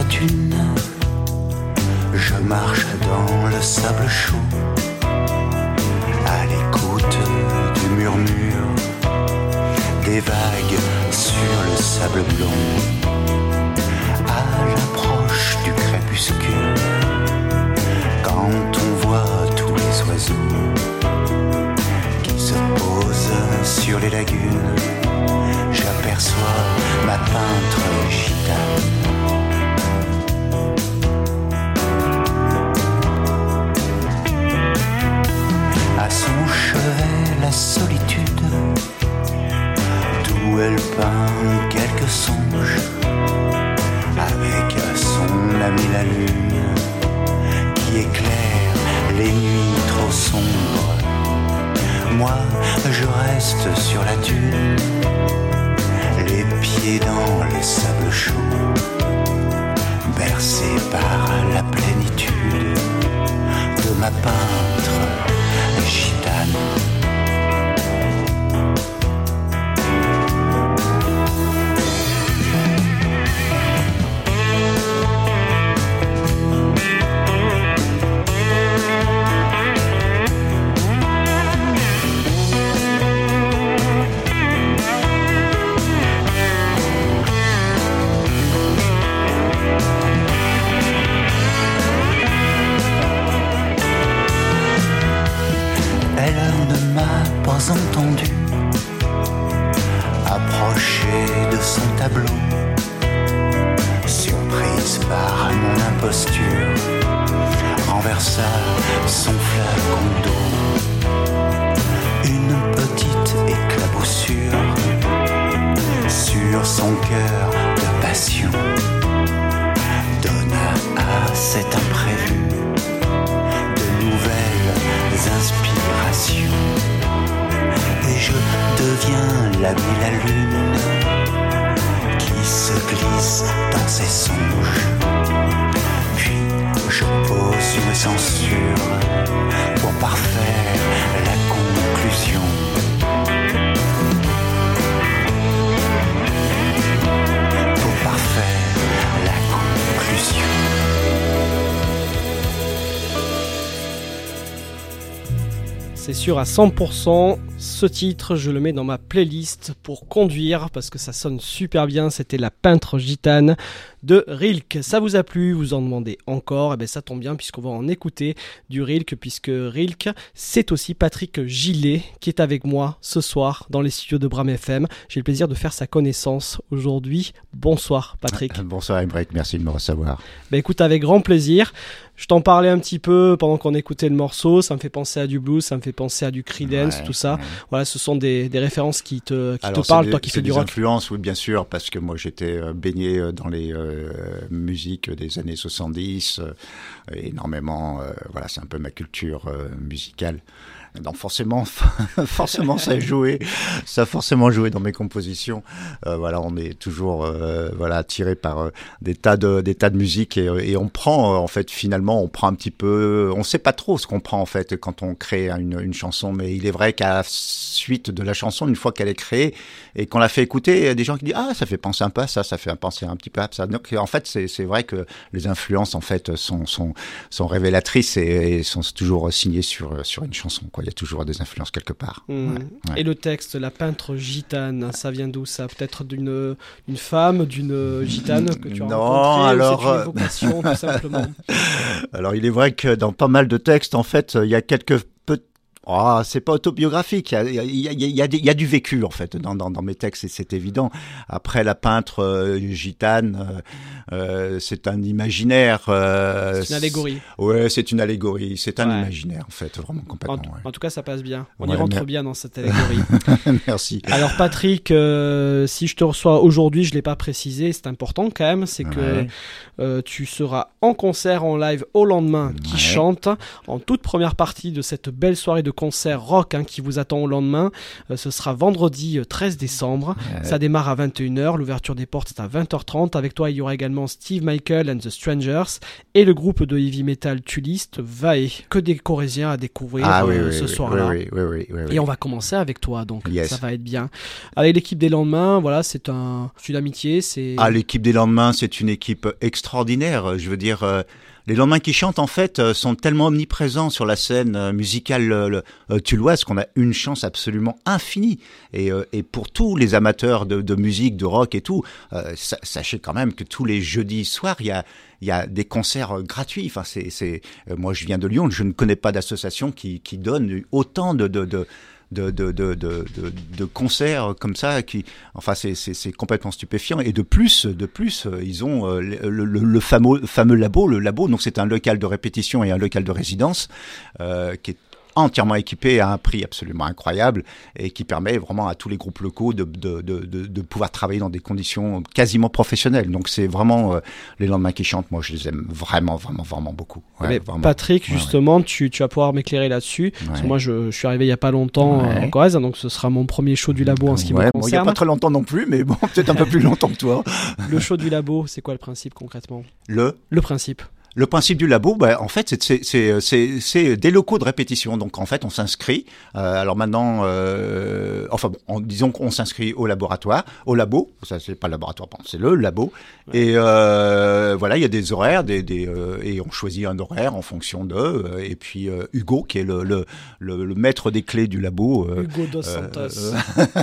la dune, je marche dans le sable chaud, à l'écoute du murmure des vagues sur le sable blond, à l'approche du crépuscule, quand on voit tous les oiseaux qui se posent sur les lagunes, j'aperçois ma peintre gitane. À son chevet la solitude, d'où elle peint quelques songes, avec son ami la lune, qui éclaire les nuits trop sombres. Moi, je reste sur la dune, les pieds dans le sable chaud, bercé par la plénitude de ma peintre gitane. Entendu approcher de son tableau, surprise par mon imposture, renversa son flacon d'eau, une petite éclaboussure sur son cœur de passion, donna à cet imprévu de nouvelles inspirations. Et je deviens l'ami la lune qui se glisse dans ses songes. Puis je pose une censure pour parfaire la conclusion. Pour parfaire la conclusion. C'est sûr à 100%, ce titre je le mets dans ma playlist pour conduire parce que ça sonne super bien. C'était La peintre gitane de Rilke. Ça vous a plu, vous en demandez encore, et bien ça tombe bien puisqu'on va en écouter du Rilke, puisque Rilke c'est aussi Patrick Gillet qui est avec moi ce soir dans les studios de Bram FM. J'ai le plaisir de faire sa connaissance aujourd'hui. Bonsoir Patrick. Bonsoir Emmerich, merci de me recevoir. Ben écoute, avec grand plaisir. Je t'en parlais un petit peu pendant qu'on écoutait le morceau, ça me fait penser à du blues, ça me fait penser à du Creedence, tout ça. Voilà, ce sont des références qui te parlent, toi qui fais du rock. C'est des influences, oui, bien sûr, parce que moi j'étais baigné dans les musiques des années 70, énormément, voilà, c'est un peu ma culture musicale. Donc forcément ça a forcément joué dans mes compositions. Voilà, on est toujours voilà attiré par des tas de musique et on prend en fait finalement on prend un petit peu, on sait pas trop ce qu'on prend en fait quand on crée une chanson, mais il est vrai qu'à la suite de la chanson, une fois qu'elle est créée et qu'on la fait écouter, il y a des gens qui disent ah ça fait penser un peu à ça, ça fait penser un petit peu à ça. Donc en fait c'est vrai que les influences en fait sont révélatrices et sont toujours signées sur une chanson, quoi. Il y a toujours des influences quelque part. Ouais. Et le texte, La peintre gitane, ça vient d'où ça? Peut-être d'une femme, d'une gitane que tu as rencontrée, alors, ou c'est une évocation tout simplement? Alors il est vrai que dans pas mal de textes, en fait, il y a quelques c'est pas autobiographique, il y a du vécu en fait dans mes textes et c'est évident. Après la peintre gitane, c'est un imaginaire. C'est une allégorie. Ouais, c'est une allégorie, c'est un imaginaire en fait, vraiment complètement. En tout cas, ça passe bien. On y rentre bien dans cette allégorie. Merci. Alors Patrick, si je te reçois aujourd'hui, je l'ai pas précisé, c'est important quand même, c'est que tu seras en concert en live au lendemain qui chante en toute première partie de cette belle soirée de concert rock qui vous attend au lendemain. Ce sera vendredi 13 décembre. Ça démarre à 21h. L'ouverture des portes est à 20h30. Avec toi, il y aura également Steve Michael and the Strangers et le groupe de heavy metal Tullist, Vae. Que des Corésiens à découvrir ce soir-là. Oui. Et on va commencer avec toi, donc yes. Ça va être bien. Avec l'équipe des lendemains, voilà, c'est une amitié. L'équipe des lendemains, c'est une équipe extraordinaire. Je veux dire, les lendemains qui chantent, en fait, sont tellement omniprésents sur la scène musicale tulloise qu'on a une chance absolument infinie. Et pour tous les amateurs de musique, de rock et tout, sachez quand même que tous les jeudis soirs, il y a des concerts gratuits. Enfin, moi, je viens de Lyon, je ne connais pas d'association qui donne autant de concerts comme ça, c'est complètement stupéfiant. Et de plus, ils ont le fameux labo. Le labo, donc c'est un local de répétition et un local de résidence qui est entièrement équipé à un prix absolument incroyable et qui permet vraiment à tous les groupes locaux de pouvoir travailler dans des conditions quasiment professionnelles. Donc c'est vraiment les lendemains qui chantent, moi je les aime vraiment beaucoup. Ouais, vraiment. Patrick, justement, tu vas pouvoir m'éclairer là-dessus. Parce que moi je suis arrivé il n'y a pas longtemps en Corrèze, donc ce sera mon premier show du labo en ce qui me concerne. Bon, il n'y a pas très longtemps non plus, mais bon, peut-être un peu plus longtemps que toi. Le show du labo, c'est quoi le principe concrètement ? Le principe. Le principe du labo, en fait, c'est des locaux de répétition. Donc, en fait, on s'inscrit. Alors maintenant, disons qu'on s'inscrit au laboratoire, au labo. Ça, c'est pas le laboratoire, c'est le labo. Ouais. Et voilà, il y a des horaires, et on choisit un horaire en fonction de. Et puis Hugo, qui est le maître des clés du labo. Hugo dos Santos.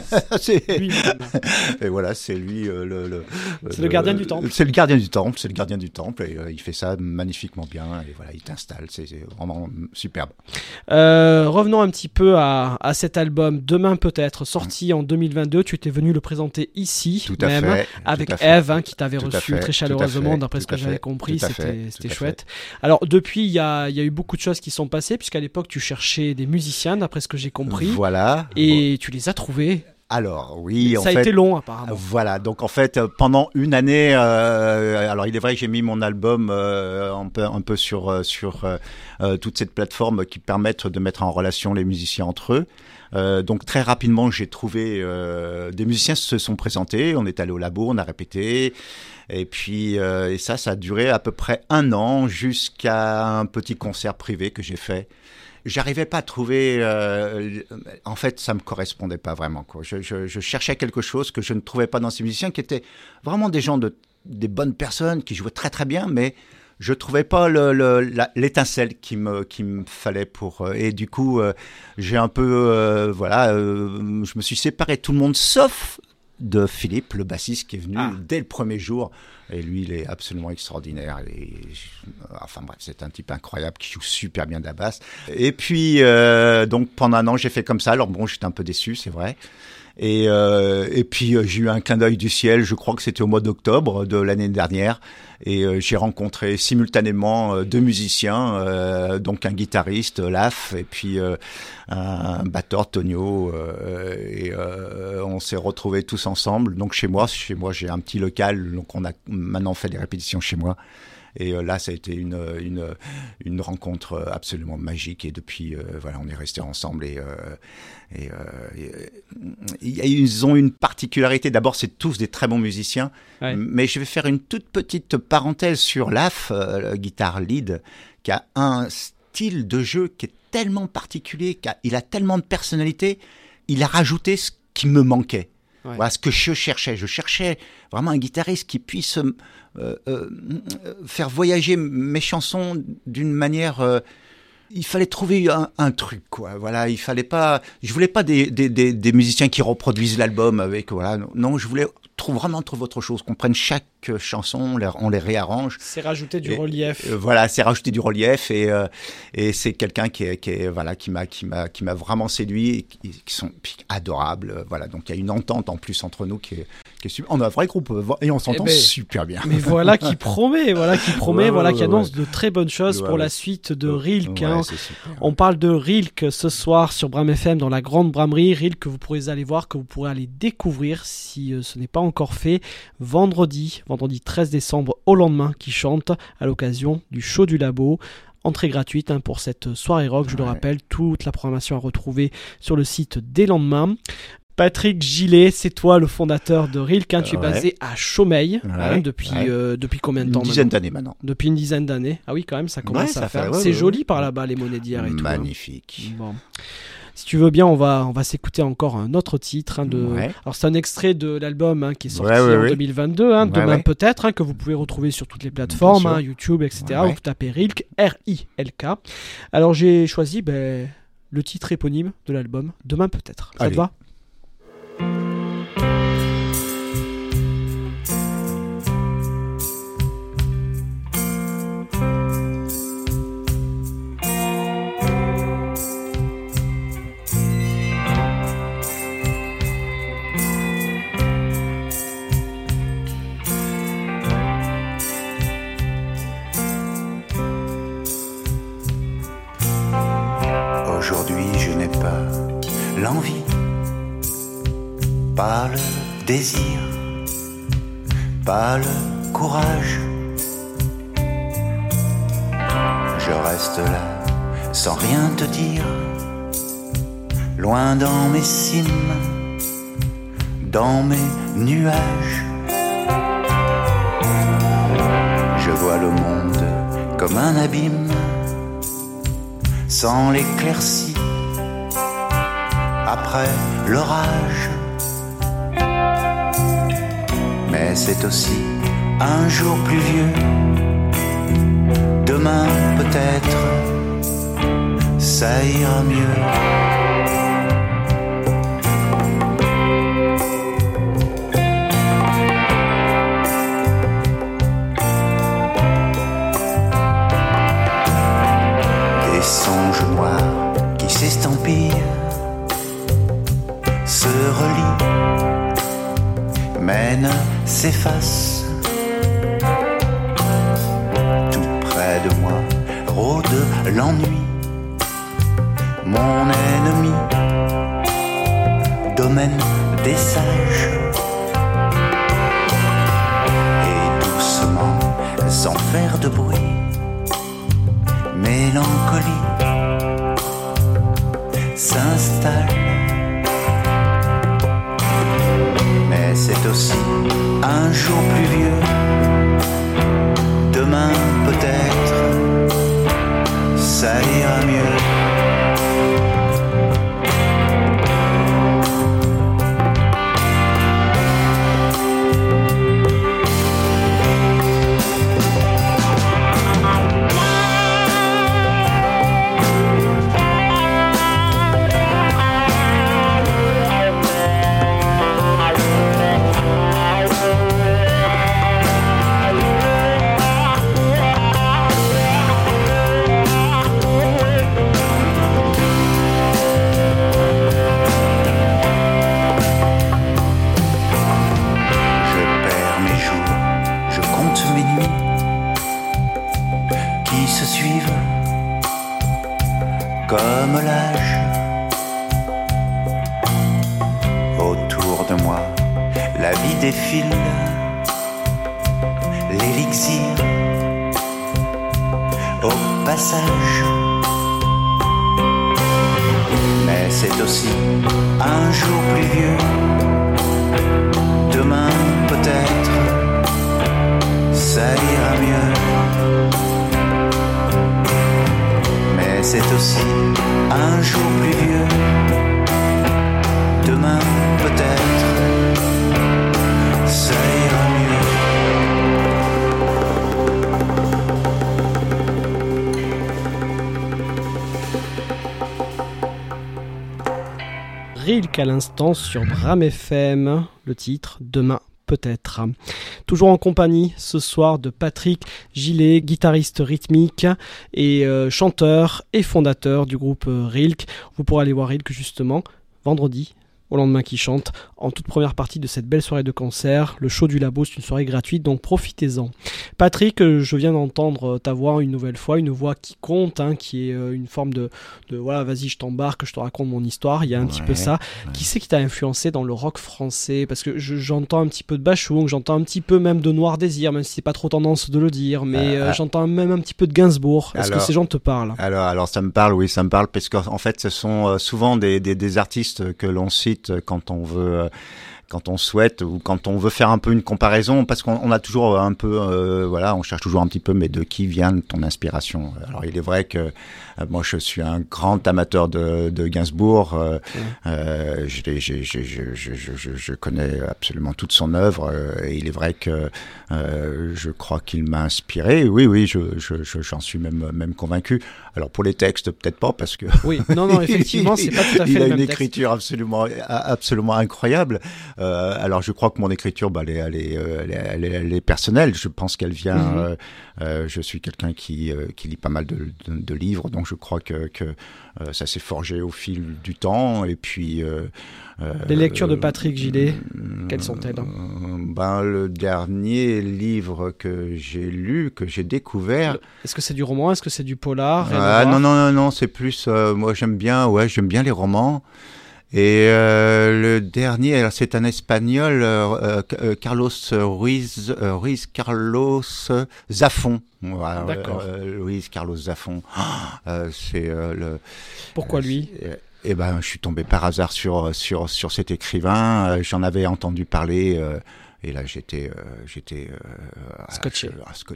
Et voilà, c'est lui c'est le gardien du temple. C'est le gardien du temple. C'est le gardien du temple. Et il fait ça magnifiquement bien, et voilà, il t'installe, c'est vraiment superbe. Revenons un petit peu à cet album, Demain peut-être, sorti en 2022, tu étais venu le présenter ici, tout même, fait, avec Eve, qui t'avait reçu très chaleureusement, d'après ce que j'avais compris, c'était chouette. Alors depuis, il y a eu beaucoup de choses qui sont passées, puisqu'à l'époque, tu cherchais des musiciens, d'après ce que j'ai compris, voilà. Et tu les as trouvés. Alors oui, ça a été long apparemment. Voilà, donc en fait pendant une année, alors il est vrai que j'ai mis mon album un peu sur toute cette plateforme qui permettent de mettre en relation les musiciens entre eux. Donc très rapidement j'ai trouvé des musiciens se sont présentés, on est allé au labo, on a répété. Et puis et ça a duré à peu près 1 an jusqu'à un petit concert privé que j'ai fait. J'arrivais pas à trouver, en fait, ça me correspondait pas vraiment, quoi. Je cherchais quelque chose que je ne trouvais pas dans ces musiciens, qui étaient vraiment des gens des bonnes personnes, qui jouaient très très bien, mais je trouvais pas l'étincelle qu'il me fallait pour. Et du coup, j'ai un peu, je me suis séparé de tout le monde, sauf de Philippe, le bassiste, qui est venu dès le premier jour. Et lui, il est absolument extraordinaire. Enfin bref, c'est un type incroyable qui joue super bien de la basse. Et puis, donc pendant 1 an, j'ai fait comme ça. Alors bon, j'étais un peu déçu, c'est vrai. Et puis j'ai eu un clin d'œil du ciel, je crois que c'était au mois d'octobre de l'année dernière, et j'ai rencontré simultanément 2 musiciens, donc un guitariste, Laf, et puis un batteur, Tonio, et on s'est retrouvés tous ensemble. Donc chez moi j'ai un petit local, donc on a maintenant fait des répétitions chez moi. Et là, ça a été une rencontre absolument magique. Et depuis, on est restés ensemble. Ils ont une particularité. D'abord, c'est tous des très bons musiciens. Ouais. Mais je vais faire une toute petite parenthèse sur Laf, guitare lead, qui a un style de jeu qui est tellement particulier, il a tellement de personnalité. Il a rajouté ce qui me manquait. Ouais. Voilà ce que je cherchais. Je cherchais vraiment un guitariste qui puisse faire voyager mes chansons d'une manière. Il fallait trouver un truc, quoi. Voilà, il fallait pas. Je voulais pas des musiciens qui reproduisent l'album avec. Voilà, non, je voulais vraiment trouver autre chose. Qu'on prenne chaque chanson, on les réarrange. C'est rajouter du relief. Voilà, c'est rajouter du relief et c'est quelqu'un qui m'a vraiment séduit et qui sont adorables. Voilà, donc il y a une entente en plus entre nous qui est super. On a un vrai groupe et on s'entend super bien. Mais voilà qui promet, qui annonce de très bonnes choses pour la suite de Rilke. On parle de Rilke ce soir sur Bram FM dans la Grande Bramerie. Rilke que vous pourrez aller voir, que vous pourrez aller découvrir si ce n'est pas encore fait. Vendredi 13 décembre au lendemain qui chante à l'occasion du show du labo. entrée gratuite pour cette soirée rock. Je le rappelle, toute la programmation à retrouver sur le site des lendemains. Patrick Gillet, c'est toi le fondateur de Rilk, tu es basé à Chaumeil depuis combien de temps? Une dizaine d'années maintenant. Depuis une dizaine d'années. Ah oui, quand même, ça commence à faire. C'est joli par là-bas, les monnaies d'hier et tout. Magnifique. Bon. Si tu veux bien, on va s'écouter encore un autre titre. Alors c'est un extrait de l'album qui est sorti en 2022, Demain peut-être, que vous pouvez retrouver sur toutes les plateformes, YouTube, etc. Vous tapez Rilk, R-I-L-K. Alors j'ai choisi le titre éponyme de l'album, Demain peut-être. Ça te va ? Aujourd'hui, je n'ai pas l'envie, pas le désir, pas le courage. Je reste là sans rien te dire, loin dans mes cimes, dans mes nuages. Je vois le monde comme un abîme, sans l'éclaircie, après l'orage. Mais c'est aussi un jour pluvieux, demain peut-être, ça ira mieux. Des songes noirs qui s'estampillent, se relient, mais ne s'effacent. Tout près de moi rôde l'ennui, mon ennemi, domaine des sages. Et doucement, sans faire de bruit, mélancolie s'installe. Mais c'est aussi un jour pluvieux, demain peut-être, ça ira mieux. Comme l'âge, autour de moi, la vie défile, l'élixir au passage. Mais c'est aussi un jour pluvieux, demain peut-être, ça ira mieux. C'est aussi un jour pluvieux, demain peut-être, ça ira mieux. Rilk à l'instant sur Bram FM, le titre Demain peut-être. Toujours en compagnie ce soir de Patrick Gillet, guitariste rythmique et chanteur et fondateur du groupe Rilk. Vous pourrez aller voir Rilk justement vendredi au lendemain qui chante, en toute première partie de cette belle soirée de concert. Le show du Labo, c'est une soirée gratuite, donc profitez-en. Patrick, je viens d'entendre ta voix une nouvelle fois, une voix qui compte, qui est une forme de voilà, vas-y, je t'embarque, je te raconte mon histoire. Il y a un petit peu ça. Ouais. Qui c'est qui t'a influencé dans le rock français? Parce que j'entends un petit peu de Bachung, j'entends un petit peu même de Noir Désir, même si c'est pas trop tendance de le dire, mais j'entends même un petit peu de Gainsbourg. Est-ce que ces gens te parlent? Alors ça me parle, oui, ça me parle, parce qu'en fait, ce sont souvent des artistes que l'on cite quand on veut... quand on souhaite ou quand on veut faire un peu une comparaison, parce qu'on a toujours un peu, voilà, on cherche toujours un petit peu, mais de qui vient ton inspiration? Alors il est vrai que moi je suis un grand amateur de Gainsbourg, je connais absolument toute son œuvre, et il est vrai que je crois qu'il m'a inspiré. Oui, j'en suis même convaincu. Alors pour les textes peut-être pas, parce que oui, non, effectivement, c'est pas tout à fait le même texte. Il a une écriture absolument incroyable. Alors je crois que mon écriture, elle est personnelle. Je pense qu'elle vient. Je suis quelqu'un qui lit pas mal de livres, donc je crois que ça s'est forgé au fil du temps. Et puis les lectures de Patrick Gillet, quelles sont-elles? Le dernier livre que j'ai lu, que j'ai découvert. Est-ce que c'est du roman? Est-ce que c'est du polar? Non, c'est plus. Moi j'aime bien les romans. Et le dernier, alors c'est un Espagnol, Carlos Ruiz Zafón. Voilà, d'accord. Luis Carlos Zafón. C'est le. Pourquoi lui? Je suis tombé par hasard sur cet écrivain. J'en avais entendu parler. Et là, j'étais scotché,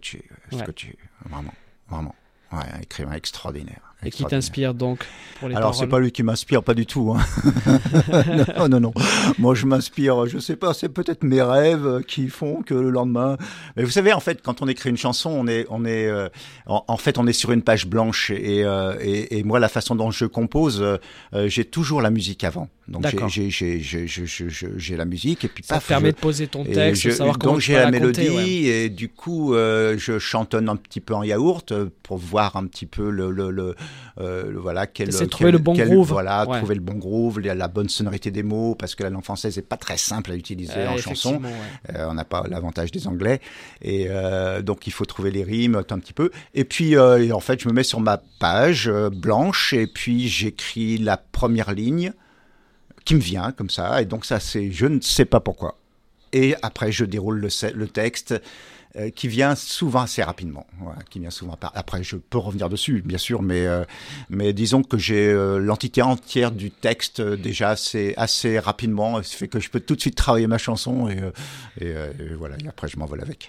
vraiment. Ouais, un écrivain extraordinaire. Et qui t'inspire donc pour les Alors, paroles? c'est pas lui qui m'inspire, pas du tout. Non. Moi, je m'inspire, je sais pas, c'est peut-être mes rêves qui font que le lendemain... Mais vous savez, en fait, quand on écrit une chanson, on est sur une page blanche. Et moi, la façon dont je compose, j'ai toujours la musique avant. Donc, j'ai la musique et puis ça permet de poser ton texte, de savoir comment tu vas la raconter, mélodie et du coup, je chantonne un petit peu en yaourt pour voir un petit peu voilà trouver le bon groove. Voilà, trouver le bon groove, la bonne sonorité des mots, parce que la langue française n'est pas très simple à utiliser en chanson. On n'a pas l'avantage des Anglais, et donc il faut trouver les rimes un petit peu. Et puis en fait, je me mets sur ma page blanche et puis j'écris la première ligne qui me vient comme ça, et donc ça c'est je ne sais pas pourquoi. Et après je déroule le texte. Qui vient souvent assez rapidement. Voilà, Après, je peux revenir dessus, bien sûr, mais disons que j'ai l'entité entière du texte déjà assez rapidement. Ça fait que je peux tout de suite travailler ma chanson et voilà. Et après, je m'envole avec.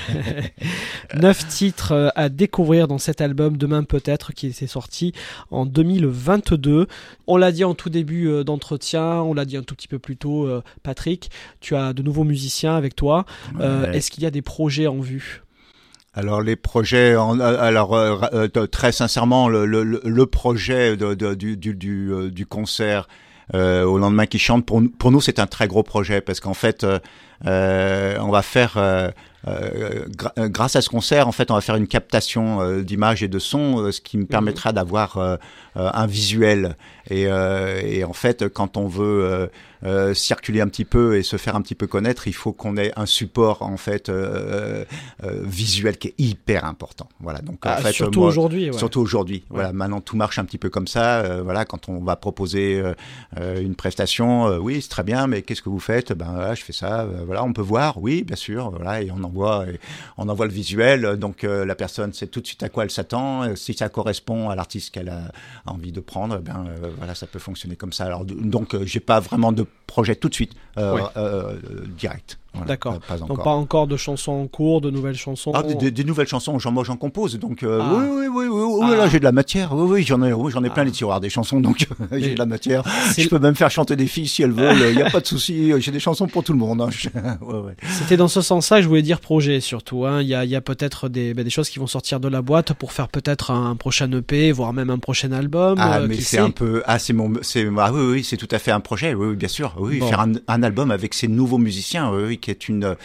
9 titres à découvrir dans cet album Demain peut-être, qui s'est sorti en 2022. On l'a dit en tout début d'entretien, on l'a dit un tout petit peu plus tôt, Patrick, tu as de nouveaux musiciens avec toi. Est-ce qu'il y a des projets en vue? Alors les projets, très sincèrement, le projet du concert au lendemain qui chante, pour nous c'est un très gros projet, parce qu'en fait on va faire grâce à ce concert, en fait, on va faire une captation d'images et de sons, ce qui me permettra d'avoir un visuel. Et en fait, quand on veut circuler un petit peu et se faire un petit peu connaître, il faut qu'on ait un support en fait visuel qui est hyper important. Voilà. Donc en fait, surtout aujourd'hui. Ouais. Surtout aujourd'hui. Ouais. Voilà. Maintenant, tout marche un petit peu comme ça. Voilà. Quand on va proposer une prestation, oui, c'est très bien, mais qu'est-ce que vous faites? Voilà, je fais ça. Voilà, on peut voir. Oui, bien sûr. Voilà, et on envoie le visuel. Donc la personne sait tout de suite à quoi elle s'attend. Si ça correspond à l'artiste qu'elle a envie de prendre, voilà, ça peut fonctionner comme ça. Alors donc j'ai pas vraiment de projet tout de suite direct. Voilà, d'accord. Pas encore. Donc pas encore de chansons en cours, de nouvelles chansons. Des nouvelles chansons. Moi j'en compose. Donc oui, là j'ai de la matière. Oui, j'en ai plein les tiroirs des chansons. Donc j'ai de la matière. Je peux même faire chanter des filles si elles veulent. Il y a pas de souci. J'ai des chansons pour tout le monde. C'était dans ce sens-là que je voulais dire projet surtout. Il y a peut-être des choses qui vont sortir de la boîte pour faire peut-être un prochain EP, voire même un prochain album. Mais c'est un peu. oui, c'est tout à fait un projet. Oui, bien sûr. Oui, bon. Faire un album avec ces nouveaux musiciens. Oui, qui est une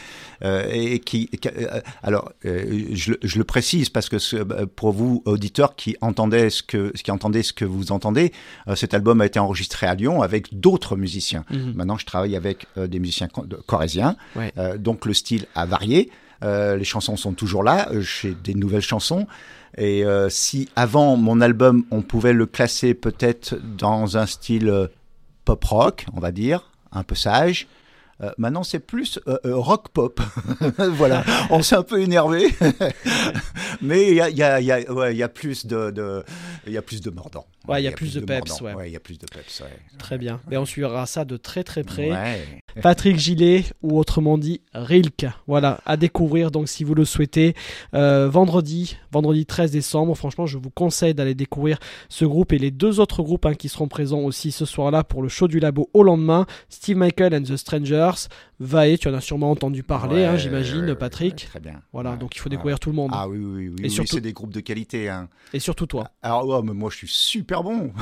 je le précise parce que pour vous auditeurs qui entendaient ce que vous entendez, cet album a été enregistré à Lyon avec d'autres musiciens. Maintenant, je travaille avec des musiciens corréziens, donc le style a varié. Les chansons sont toujours là. J'ai des nouvelles chansons. Et si avant mon album, on pouvait le classer peut-être dans un style pop rock, on va dire, un peu sage. Maintenant, c'est plus rock pop. Voilà, on s'est un peu énervé, mais il y a plus de mordant. Ouais, il y a plus de peps. Ouais, il y a plus de peps. Ouais. Très bien. Mais on suivra ça de très très près. Ouais. Patrick Gillet, ou autrement dit Rilk. Voilà, à découvrir donc si vous le souhaitez. Vendredi 13 décembre. Franchement, je vous conseille d'aller découvrir ce groupe et les deux autres groupes qui seront présents aussi ce soir-là pour le show du Labo au lendemain. Steve Michael and the Strangers. Vae, tu en as sûrement entendu parler, j'imagine, Patrick. Ouais, très bien. Voilà, donc il faut découvrir tout le monde. Ah oui, et surtout, c'est des groupes de qualité. Et surtout toi. Alors, mais moi, je suis super bon.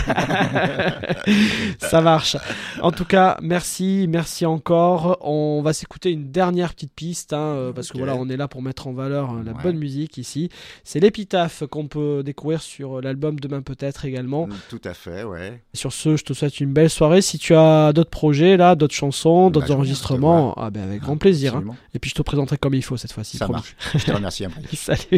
Ça marche. En tout cas, merci encore. On va s'écouter une dernière petite piste, parce que voilà, on est là pour mettre en valeur la bonne musique ici. C'est l'Épitaphe qu'on peut découvrir sur l'album Demain peut-être également. Tout à fait, ouais. Et sur ce, je te souhaite une belle soirée. Si tu as d'autres projets là, d'autres chansons, d'autres enregistrements, avec grand plaisir. Et puis je te présenterai comme il faut cette fois-ci. Ça marche. Je te remercie. Salut.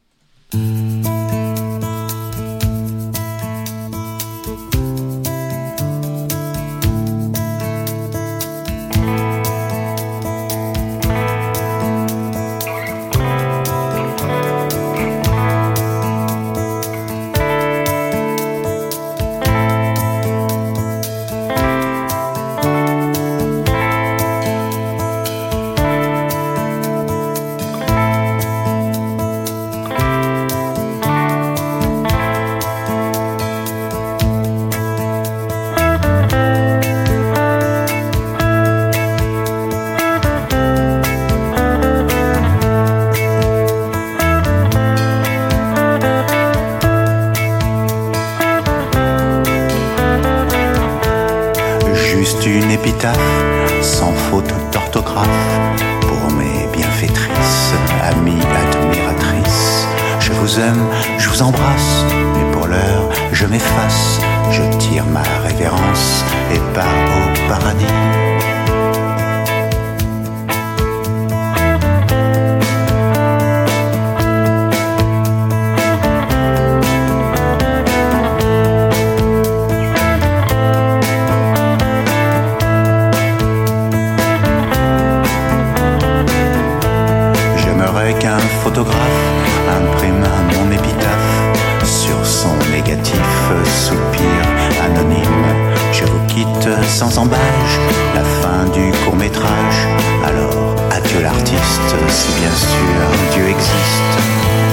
Sans faute d'orthographe pour mes bienfaitrices, amies admiratrices. Je vous aime, je vous embrasse, mais pour l'heure je m'efface. Je tire ma révérence et pars au paradis. Qu'un photographe imprime mon épitaphe sur son négatif soupir anonyme. Je vous quitte sans embâche, la fin du court-métrage. Alors adieu l'artiste, si bien sûr Dieu existe.